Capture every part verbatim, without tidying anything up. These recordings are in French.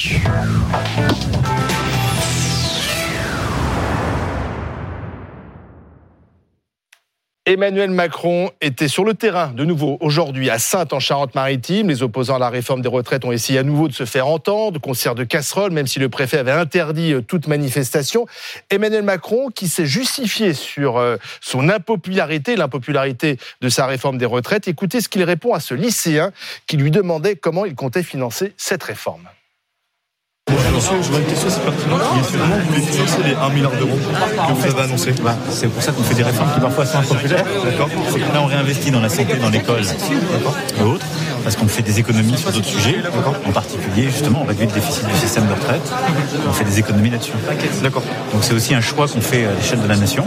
Emmanuel Macron était sur le terrain de nouveau aujourd'hui à Saintes en Charente-Maritime. Les opposants à la réforme des retraites ont essayé à nouveau de se faire entendre, concert de casseroles, même si le préfet avait interdit toute manifestation. Emmanuel Macron qui s'est justifié sur son impopularité, l'impopularité de sa réforme des retraites. Écoutez ce qu'il répond à ce lycéen qui lui demandait comment il comptait financer cette réforme. Monsieur, j'aurais une question, c'est pertinent. Comment vous voulez financer les un milliard d'euros que vous avez annoncé ? Bah, c'est pour ça qu'on fait des réformes qui parfois sont impopulaires. D'accord. C'est que là, on réinvestit dans la santé, dans l'école et autres, parce qu'on fait des économies sur d'autres sujets. D'accord. En particulier, justement, on réduit le déficit du système de retraite. On fait des économies là-dessus. D'accord. Donc c'est aussi un choix qu'on fait à l'échelle de la nation.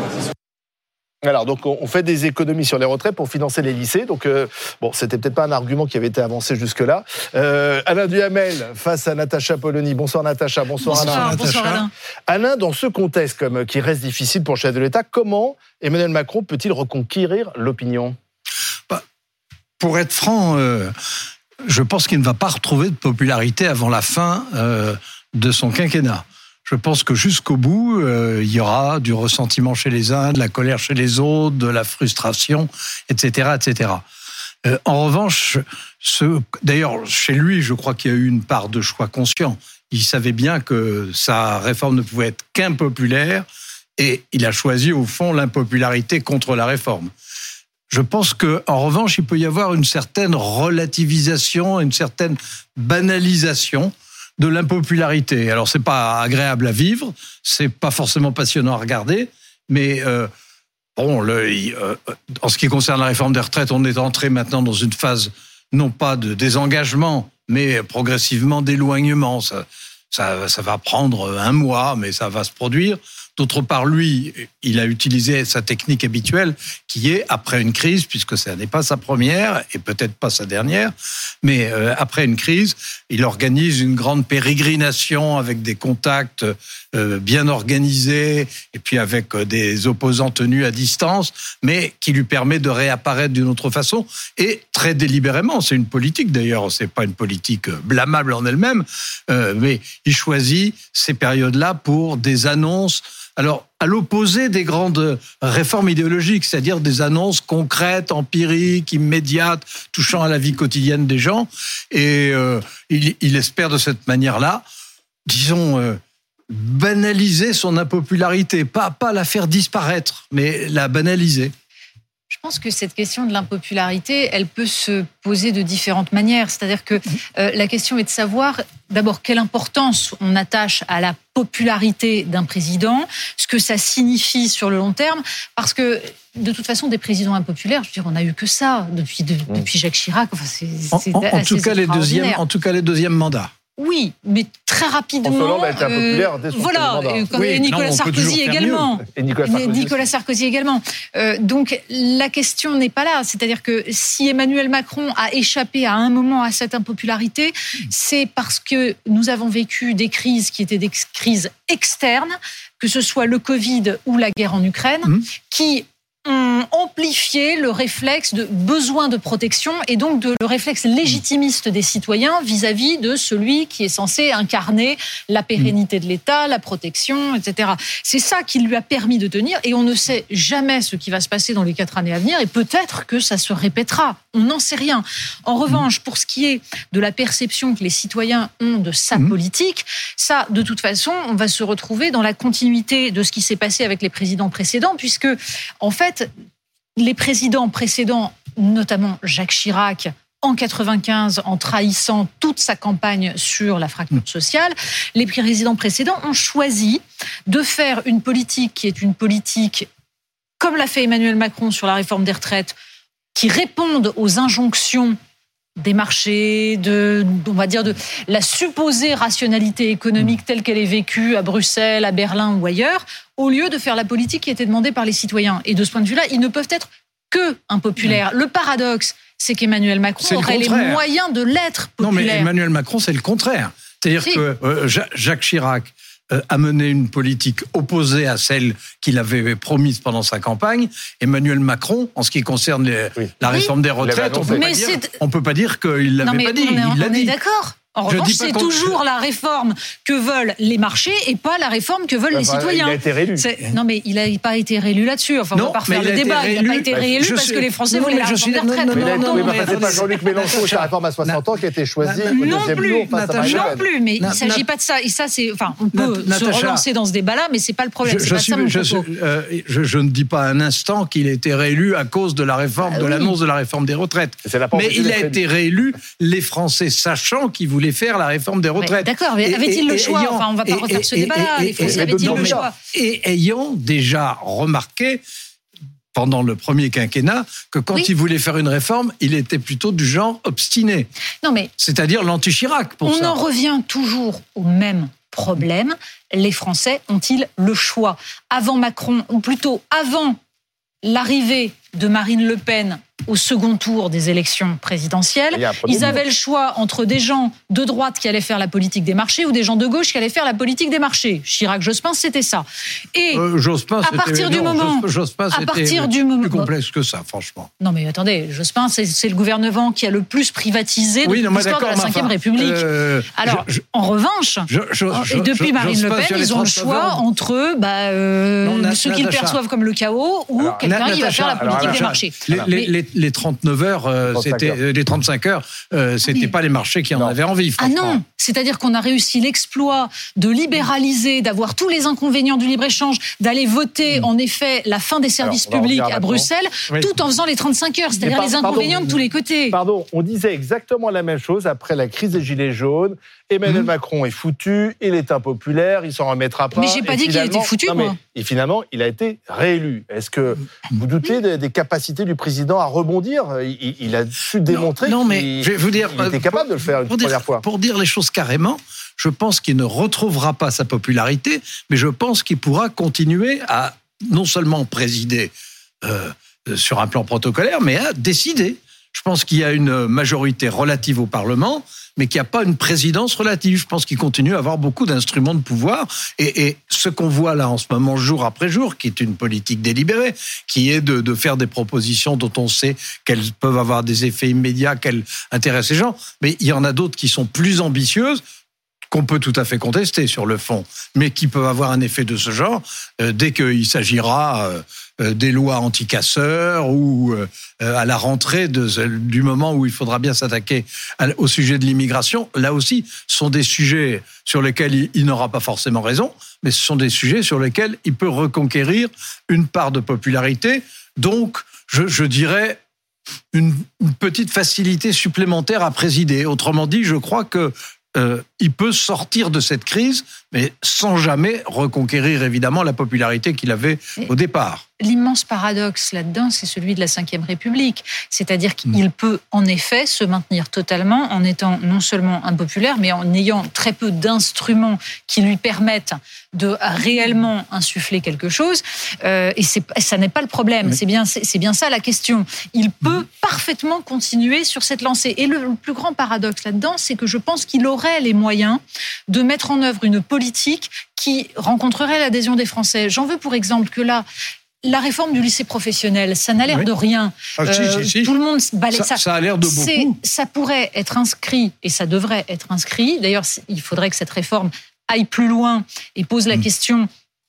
Alors, donc, on fait des économies sur les retraites pour financer les lycées. Donc, euh, bon, c'était peut-être pas un argument qui avait été avancé jusque-là. Euh, Alain Duhamel face à Natacha Polony. Bonsoir Natacha, bonsoir, bonsoir Alain. Bonsoir Alain. Alain, dans ce contexte comme, qui reste difficile pour le chef de l'État, comment Emmanuel Macron peut-il reconquérir l'opinion ? bah, Pour être franc, euh, je pense qu'il ne va pas retrouver de popularité avant la fin euh, de son quinquennat. Je pense que jusqu'au bout, euh, il y aura du ressentiment chez les uns, de la colère chez les autres, de la frustration, et cetera, et cetera. Euh, en revanche, ce, d'ailleurs, chez lui, je crois qu'il y a eu une part de choix conscient. Il savait bien que sa réforme ne pouvait être qu'impopulaire et il a choisi, au fond, l'impopularité contre la réforme. Je pense qu'en revanche, il peut y avoir une certaine relativisation, une certaine banalisation de l'impopularité. Alors, c'est pas agréable à vivre, c'est pas forcément passionnant à regarder, mais euh, bon, le, euh, en ce qui concerne la réforme des retraites, on est entré maintenant dans une phase non pas de désengagement, mais progressivement d'éloignement. Ça, ça, ça va prendre un mois, mais ça va se produire. D'autre part, lui, il a utilisé sa technique habituelle qui est, après une crise, puisque ça n'est pas sa première et peut-être pas sa dernière, mais euh, après une crise, il organise une grande pérégrination avec des contacts euh, bien organisés et puis avec euh, des opposants tenus à distance, mais qui lui permet de réapparaître d'une autre façon et très délibérément. C'est une politique d'ailleurs, c'est pas une politique blâmable en elle-même, euh, mais il choisit ces périodes-là pour des annonces. Alors, à l'opposé des grandes réformes idéologiques, c'est-à-dire des annonces concrètes, empiriques, immédiates, touchant à la vie quotidienne des gens. Et euh, il, il espère de cette manière-là, disons, euh, banaliser son impopularité. Pas, pas la faire disparaître, mais la banaliser. Je pense que cette question de l'impopularité, elle peut se poser de différentes manières. C'est-à-dire que euh, la question est de savoir, d'abord, quelle importance on attache à la popularité d'un président, ce que ça signifie sur le long terme, parce que de toute façon, des présidents impopulaires, je veux dire, on n'a eu que ça depuis, de, depuis Jacques Chirac. Enfin, c'est, c'est en, en, en, tout cas, les deuxièmes, en tout cas, les deuxièmes mandats. Oui, mais très rapidement. François Hollande a été impopulaire dès son voilà, mandat. Oui, et Nicolas non, Sarkozy également. Et Nicolas Sarkozy, Nicolas Sarkozy également. Euh, donc la question n'est pas là. C'est-à-dire que si Emmanuel Macron a échappé à un moment à cette impopularité, c'est parce que nous avons vécu des crises qui étaient des crises externes, que ce soit le Covid ou la guerre en Ukraine, mmh. qui ont amplifié le réflexe de besoin de protection et donc de, le réflexe légitimiste des citoyens vis-à-vis de celui qui est censé incarner la pérennité de l'État, la protection, et cetera. C'est ça qui lui a permis de tenir et on ne sait jamais ce qui va se passer dans les quatre années à venir et peut-être que ça se répétera. On n'en sait rien. En revanche, pour ce qui est de la perception que les citoyens ont de sa politique, ça, de toute façon, on va se retrouver dans la continuité de ce qui s'est passé avec les présidents précédents puisque, en fait, les présidents précédents, notamment Jacques Chirac, en quatre-vingt-quinze, en trahissant toute sa campagne sur la fracture sociale, les présidents précédents ont choisi de faire une politique qui est une politique, comme l'a fait Emmanuel Macron sur la réforme des retraites, qui réponde aux injonctions des marchés, de, on va dire de la supposée rationalité économique telle qu'elle est vécue à Bruxelles, à Berlin ou ailleurs, au lieu de faire la politique qui était demandée par les citoyens. Et de ce point de vue-là, ils ne peuvent être que impopulaires. Le paradoxe, c'est qu'Emmanuel Macron c'est aurait les moyens de l'être populaire. Non, mais Emmanuel Macron, c'est le contraire. C'est-à-dire si. que euh, Jacques Chirac euh, a mené une politique opposée à celle qu'il avait promise pendant sa campagne. Emmanuel Macron, en ce qui concerne les, oui. la réforme oui. des retraites, on ne peut, peut pas dire qu'il ne l'avait pas dit. On, il l'a on dit. est d'accord. En revanche, c'est toujours la réforme que veulent les marchés et pas la réforme que veulent bah, les bah, citoyens. Il a été réélu. Non, mais il n'a pas été réélu là-dessus. Enfin, on ne va pas refaire le débat. Il n'a pas été réélu parce que les Français voulaient la réforme des retraites. Non, non, c'est pas Jean-Luc Mélenchon, c'est la réforme à soixante ans qui a été choisie au deuxième tour face à Marine Le Pen. Non plus, mais il ne s'agit pas de ça. Et ça, c'est, enfin, on peut se relancer dans ce débat-là, mais c'est pas le problème. C'est pas ça mon propos. Je ne dis pas un instant qu'il a été réélu à cause de la réforme, de l'annonce de la réforme des retraites. Mais il a été réélu, les Français sachant qu'ils voulaient faire la réforme des retraites. D'accord, mais avait-il le choix ? Enfin, on ne va pas refaire ce débat-là. Les Français avaient-ils le choix ? Et ayant déjà remarqué, pendant le premier quinquennat, que quand oui. il voulait faire une réforme, il était plutôt du genre obstiné. Non, mais c'est-à-dire l'anti-Chirac, pour on ça. On en revient toujours au même problème. Les Français ont-ils le choix ? Avant Macron, ou plutôt avant l'arrivée de Marine Le Pen au second tour des élections présidentielles, ils avaient le choix entre des gens de droite qui allaient faire la politique des marchés ou des gens de gauche qui allaient faire la politique des marchés. Chirac, Jospin, c'était ça. Et euh, Jospin, à partir du non, moment, Jospin, à partir c'était du moment, plus complexe que ça, franchement. Non, mais attendez, Jospin, c'est, c'est le gouvernement qui a le plus privatisé oui, de non, l'histoire de la Cinquième République. Euh, Alors, je, je, en revanche, je, je, je, et depuis je, Marine Le Pen, ils ont le choix entre bah, euh, non, ceux qu'ils perçoivent comme le chaos ou alors, quelqu'un qui va faire la politique des marchés. Les trente-neuf heures, euh, c'était euh, les trente-cinq heures, euh, c'était mais... pas les marchés qui en non. avaient envie. Ah non, c'est-à-dire qu'on a réussi l'exploit de libéraliser, d'avoir tous les inconvénients du libre-échange, d'aller voter mmh. en effet la fin des services Alors, publics à Bruxelles, oui. tout en faisant les trente-cinq heures, c'est-à-dire par, les inconvénients pardon, de tous les côtés. Pardon, on disait exactement la même chose après la crise des Gilets jaunes. Emmanuel mmh. Macron est foutu, il est impopulaire, il s'en remettra pas. Mais j'ai pas dit qu'il était foutu, non, moi. Et finalement, il a été réélu. Est-ce que vous doutez des, des capacités du président à rebondir ? il, il a su démontrer non, non, mais qu'il je vais vous dire, il était capable de le faire une pour première dire, fois. Pour dire les choses carrément, je pense qu'il ne retrouvera pas sa popularité, mais je pense qu'il pourra continuer à non seulement présider euh, sur un plan protocolaire, mais à décider. Je pense qu'il y a une majorité relative au Parlement, mais qu'il n'y a pas une présidence relative. Je pense qu'il continue à avoir beaucoup d'instruments de pouvoir. Et, et ce qu'on voit là en ce moment, jour après jour, qui est une politique délibérée, qui est de, de faire des propositions dont on sait qu'elles peuvent avoir des effets immédiats, qu'elles intéressent les gens. Mais il y en a d'autres qui sont plus ambitieuses, qu'on peut tout à fait contester sur le fond, mais qui peuvent avoir un effet de ce genre euh, dès qu'il s'agira euh, des lois anti-casseurs ou euh, à la rentrée de, du moment où il faudra bien s'attaquer à, au sujet de l'immigration. Là aussi, ce sont des sujets sur lesquels il, il n'aura pas forcément raison, mais ce sont des sujets sur lesquels il peut reconquérir une part de popularité. Donc, je, je dirais une, une petite facilité supplémentaire à présider. Autrement dit, je crois que Euh, il peut sortir de cette crise, mais sans jamais reconquérir évidemment la popularité qu'il avait et au départ. L'immense paradoxe là-dedans, c'est celui de la Cinquième République. C'est-à-dire qu'il mmh. peut en effet se maintenir totalement en étant non seulement impopulaire, mais en ayant très peu d'instruments qui lui permettent de réellement insuffler quelque chose. Euh, et c'est, ça n'est pas le problème. Mmh. C'est bien, c'est, c'est bien ça la question. Il peut mmh. parfaitement continuer sur cette lancée. Et le, le plus grand paradoxe là-dedans, c'est que je pense qu'il aurait les moyens de mettre en œuvre une politique qui rencontrerait l'adhésion des Français. J'en veux pour exemple que là, la réforme du lycée professionnel, ça n'a l'air oui. de rien. Ah, euh, si, si, si. Tout le monde balaye ça. Ça, ça a l'air de c'est, beaucoup. Ça pourrait être inscrit, et ça devrait être inscrit. D'ailleurs, il faudrait que cette réforme aille plus loin et pose la mmh. question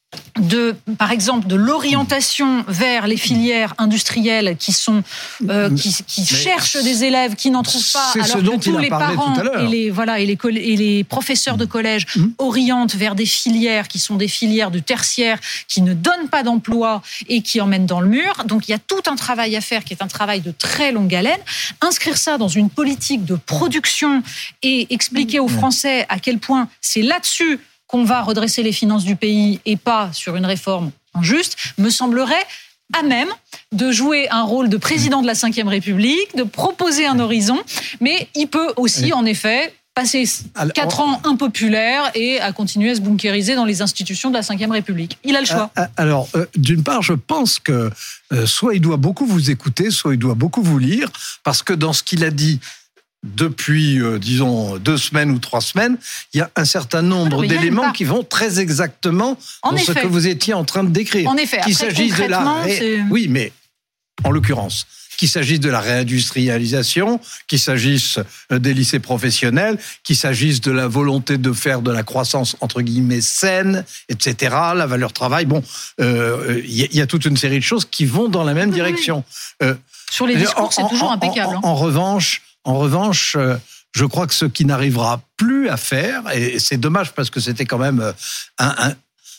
de, par exemple, de l'orientation vers les filières industrielles qui sont euh, qui, qui cherchent des élèves qui n'en trouvent pas, c'est alors que tous les parents et les voilà et les coll- et les professeurs de collège mmh. orientent vers des filières qui sont des filières de tertiaire qui ne donnent pas d'emploi et qui emmènent dans le mur. Donc il y a tout un travail à faire qui est un travail de très longue haleine. Inscrire ça dans une politique de production et expliquer aux Français à quel point c'est là-dessus qu'on va redresser les finances du pays et pas sur une réforme injuste, me semblerait à même de jouer un rôle de président de la Cinquième République, de proposer un horizon, mais il peut aussi, en effet, passer quatre ans impopulaire et à continuer à se bunkériser dans les institutions de la Cinquième République. Il a le choix. Alors, euh, d'une part, je pense que euh, soit il doit beaucoup vous écouter, soit il doit beaucoup vous lire, parce que dans ce qu'il a dit depuis, euh, disons, deux semaines ou trois semaines, il y a un certain nombre Alors, d'éléments qui vont très exactement en dans effet. ce que vous étiez en train de décrire. En effet. Qu'il Après, s'agisse de la... Ré... Oui, mais en l'occurrence, qu'il s'agisse de la réindustrialisation, qu'il s'agisse des lycées professionnels, qu'il s'agisse de la volonté de faire de la croissance entre guillemets saine, et cetera, la valeur travail. Bon, il euh, y, y a toute une série de choses qui vont dans la même oui, direction. Oui. Euh, Sur les discours, en, c'est toujours en, impeccable. En, hein. en revanche, en revanche, euh, je crois que ce qui n'arrivera plus à faire, et c'est dommage parce que c'était quand même un, un,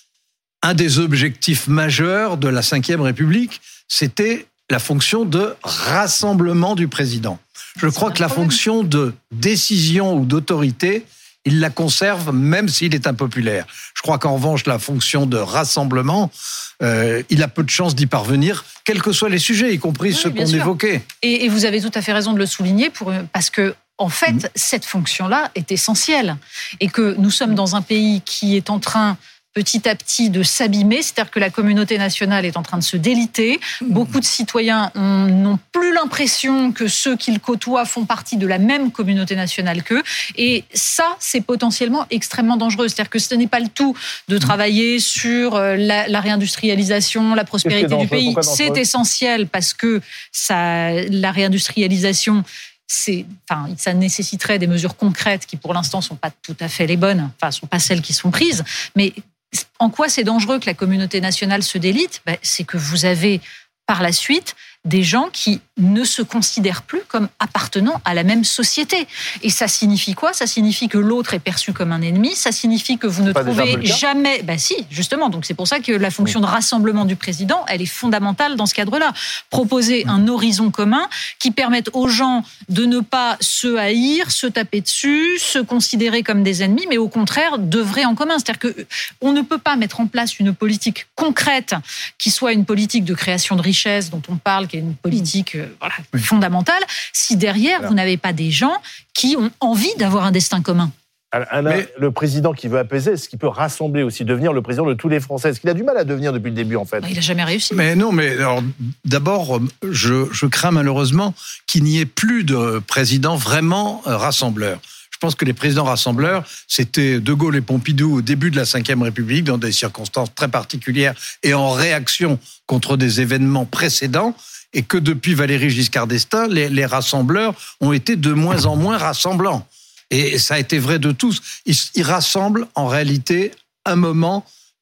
un des objectifs majeurs de la Cinquième République, c'était la fonction de rassemblement du président. Je crois que la fonction de décision ou d'autorité, il la conserve même s'il est impopulaire. Je crois qu'en revanche, la fonction de rassemblement, euh, il a peu de chances d'y parvenir, quels que soient les sujets, y compris oui, ceux qu'on sûr. évoquait. Et, et vous avez tout à fait raison de le souligner, pour, parce que en fait, mmh. cette fonction-là est essentielle. Et que nous sommes dans un pays qui est en train petit à petit de s'abîmer, c'est-à-dire que la communauté nationale est en train de se déliter. Beaucoup de citoyens ont, n'ont plus l'impression que ceux qu'ils côtoient font partie de la même communauté nationale qu'eux. Et ça, c'est potentiellement extrêmement dangereux. C'est-à-dire que ce n'est pas le tout de travailler sur la, la réindustrialisation, la prospérité du pays. C'est essentiel parce que ça, la réindustrialisation, c'est, enfin, ça nécessiterait des mesures concrètes qui, pour l'instant, sont pas tout à fait les bonnes, enfin, sont pas celles qui sont prises. Mais en quoi c'est dangereux que la communauté nationale se délite ? Ben, c'est que vous avez, par la suite, des gens qui ne se considèrent plus comme appartenant à la même société. Et ça signifie quoi ? Ça signifie que l'autre est perçu comme un ennemi, ça signifie que vous ne trouvez jamais... Ben si, justement, donc c'est pour ça que la fonction oui. de rassemblement du président, elle est fondamentale dans ce cadre-là. Proposer un horizon commun qui permette aux gens de ne pas se haïr, se taper dessus, se considérer comme des ennemis, mais au contraire, d'œuvrer en commun. C'est-à-dire qu'on ne peut pas mettre en place une politique concrète qui soit une politique de création de richesse dont on parle, qui est une politique euh, voilà, oui. fondamentale, si derrière, voilà. vous n'avez pas des gens qui ont envie d'avoir un destin commun. Alain, mais le président qui veut apaiser, est-ce qu'il peut rassembler aussi, devenir le président de tous les Français ? Est-ce qu'il a du mal à devenir depuis le début, en fait ? Il n'a jamais réussi. Mais non, mais alors, d'abord, je, je crains malheureusement qu'il n'y ait plus de président vraiment rassembleur. Je pense que les présidents rassembleurs, c'était De Gaulle et Pompidou au début de la Cinquième République, dans des circonstances très particulières et en réaction contre des événements précédents, et que depuis Valéry Giscard d'Estaing, les, les rassembleurs ont été de moins en moins rassemblants. Et ça a été vrai de tous. Ils, ils rassemblent en réalité un moment,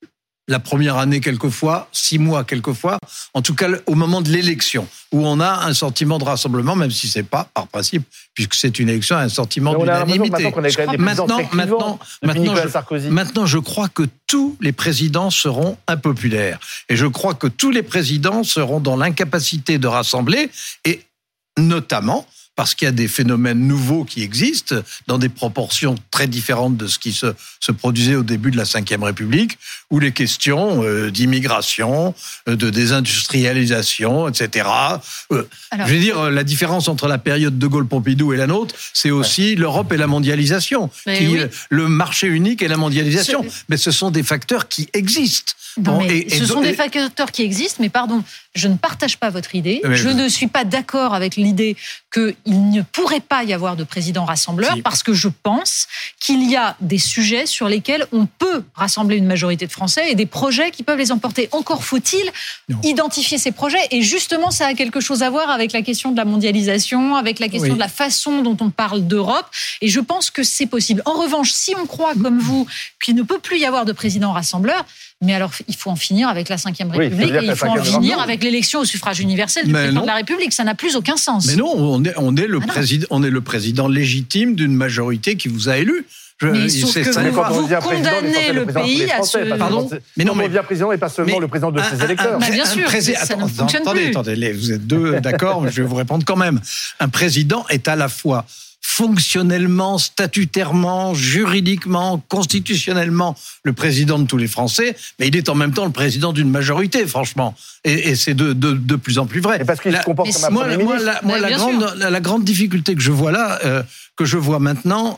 la première année quelquefois, six mois quelquefois, en tout cas au moment de l'élection, où on a un sentiment de rassemblement, même si c'est pas par principe, puisque c'est une élection, un sentiment mais d'unanimité. Maintenant, qu'on a quand même des maintenant, maintenant, maintenant, je, Sarkozy. maintenant, je crois que tous les présidents seront impopulaires, et je crois que tous les présidents seront dans l'incapacité de rassembler, et notamment parce qu'il y a des phénomènes nouveaux qui existent dans des proportions très différentes de ce qui se, se produisait au début de la Cinquième République, où les questions euh, d'immigration, euh, de désindustrialisation, et cetera. Euh, Alors, je veux dire, la différence entre la période de Gaulle-Pompidou et la nôtre, c'est aussi ouais. l'Europe et la mondialisation, qui, oui. le marché unique et la mondialisation. Ce... Mais ce sont des facteurs qui existent. Non, bon, mais et, ce et, sont et, des facteurs qui existent, mais pardon, je ne partage pas votre idée. Mais je je... ne suis pas d'accord avec l'idée qu'il ne pourrait pas y avoir de président rassembleur, si. parce que je pense qu'il y a des sujets sur lesquels on peut rassembler une majorité de Français et des projets qui peuvent les emporter. Encore faut-il non. identifier ces projets. Et justement, ça a quelque chose à voir avec la question de la mondialisation, avec la question oui. de la façon dont on parle d'Europe. Et je pense que c'est possible. En revanche, si on croit, comme vous, qu'il ne peut plus y avoir de président rassembleur, mais alors, il faut en finir avec la Cinquième République oui, et il faut en finir avec l'élection au suffrage universel du mais président non. de la République. Ça n'a plus aucun sens. Mais non, on est, on est, le, ah président, on est le président légitime d'une majorité qui vous a élu. Je, mais sauf que ça, vous, vous condamnez le, le pays à ce... Pardon mais non, mais on devient président et pas seulement le président de ses électeurs. Bah bien sûr, président, ça attends, ne fonctionne attendez, plus. Attendez, vous êtes deux d'accord, mais je vais vous répondre quand même. Un président est à la fois fonctionnellement, statutairement, juridiquement, constitutionnellement le président de tous les Français, mais il est en même temps le président d'une majorité, franchement. Et, et c'est de, de, de plus en plus vrai. Et parce qu'il la, se comporte comme un moi, premier moi, ministre. La, moi, la, grande, la, la grande difficulté que je vois là, euh, que je vois maintenant,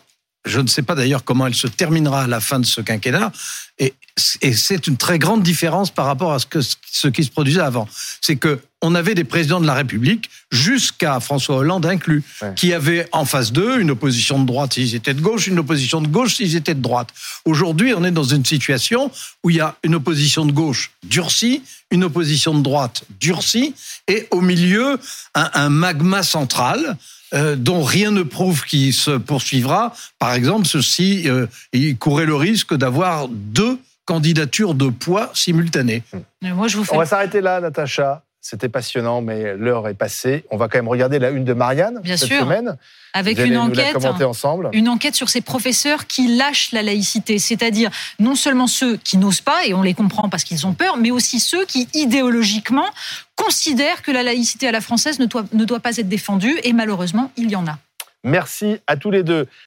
je ne sais pas d'ailleurs comment elle se terminera à la fin de ce quinquennat. Et, et c'est une très grande différence par rapport à ce, que, ce qui se produisait avant. C'est que on avait des présidents de la République, jusqu'à François Hollande inclus, ouais. qui avaient en face d'eux une opposition de droite s'ils étaient de gauche, une opposition de gauche s'ils étaient de droite. Aujourd'hui, on est dans une situation où il y a une opposition de gauche durcie, une opposition de droite durcie, et au milieu, un, un magma central euh, dont rien ne prouve qu'il se poursuivra. Par exemple, ceci, euh, il courait le risque d'avoir deux candidatures de poids simultanées. Moi, je vous fais... On va s'arrêter là, Natacha. C'était passionnant, mais l'heure est passée. On va quand même regarder la une de Marianne Bien cette sûr. semaine. Avec Vous allez une nous enquête, la commenter ensemble. une enquête sur ces professeurs qui lâchent la laïcité, c'est-à-dire non seulement ceux qui n'osent pas, et on les comprend parce qu'ils ont peur, mais aussi ceux qui, idéologiquement, considèrent que la laïcité à la française ne doit, ne doit pas être défendue, et malheureusement, il y en a. Merci à tous les deux.